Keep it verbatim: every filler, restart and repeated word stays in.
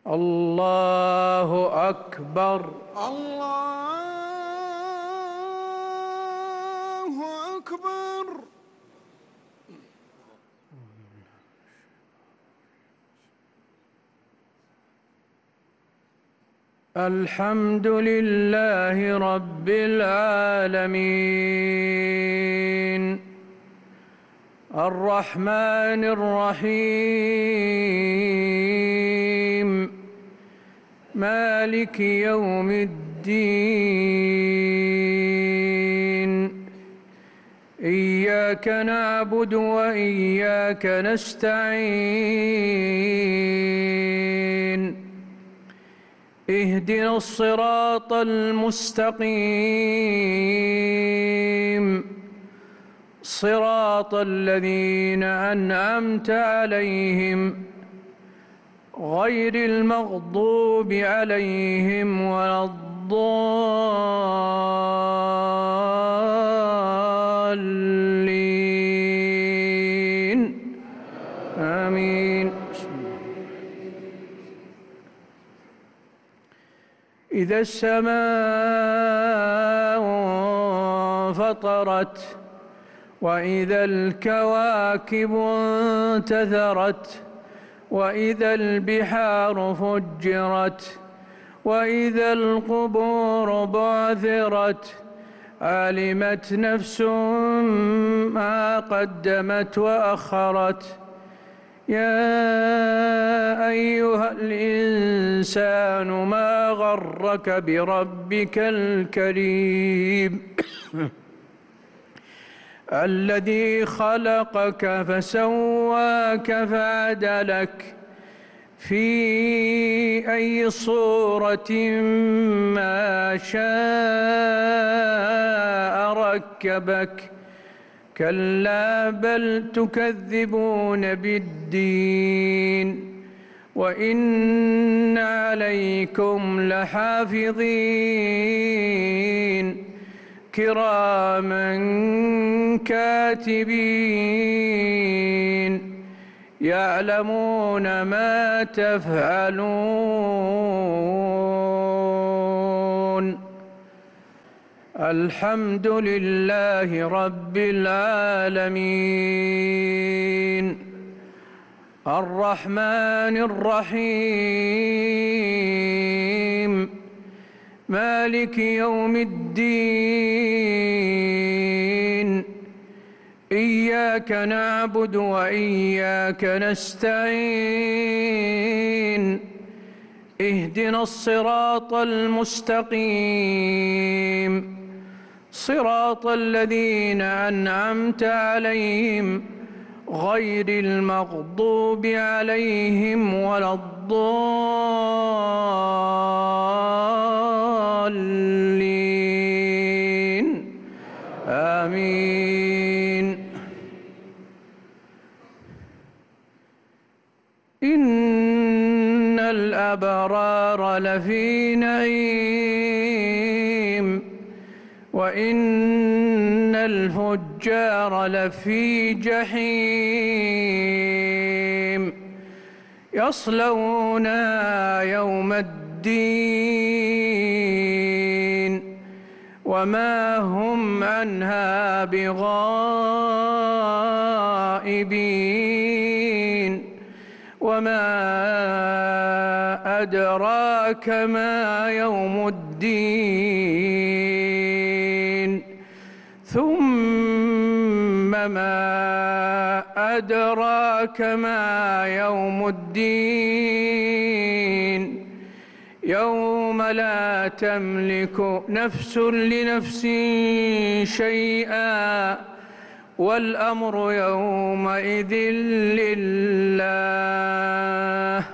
الله أكبر. الله أكبر. الحمد لله رب العالمين الرحمن الرحيم مالك يوم الدين إياك نعبد وإياك نستعين اهدنا الصراط المستقيم صراط الذين أنعمت عليهم غير المغضوب عليهم ولا الضالين آمين. إذا السماء انفطرت وإذا الكواكب انتثرت وإذا البحار فجرت وإذا القبور بعثرت علمت نفس ما قدمت وأخرت. يا أيها الإنسان ما غرك بربك الكريم الذي خلقك فسواك فعدلك في أي صورة ما شاء ركبك. كلا بل تكذبون بالدين وإن عليكم لحافظين كراما كاتبين يعلمون ما تفعلون. الحمد لله رب العالمين الرحمن الرحيم مالك يوم الدين إياك نعبد وإياك نستعين اهدنا الصراط المستقيم صراط الذين أنعمت عليهم غير المغضوب عليهم ولا الضالين آمين. إن الأبرار لفي نعيم وإن الفجار لفي جحيم يصلونها يوم الدين وما هم عنها بغائبين. وما أدراك ما يوم الدين ثم ما أدراك ما يوم الدين يوم لا تملك نفس لنفس شيئا والأمر يومئذ لله.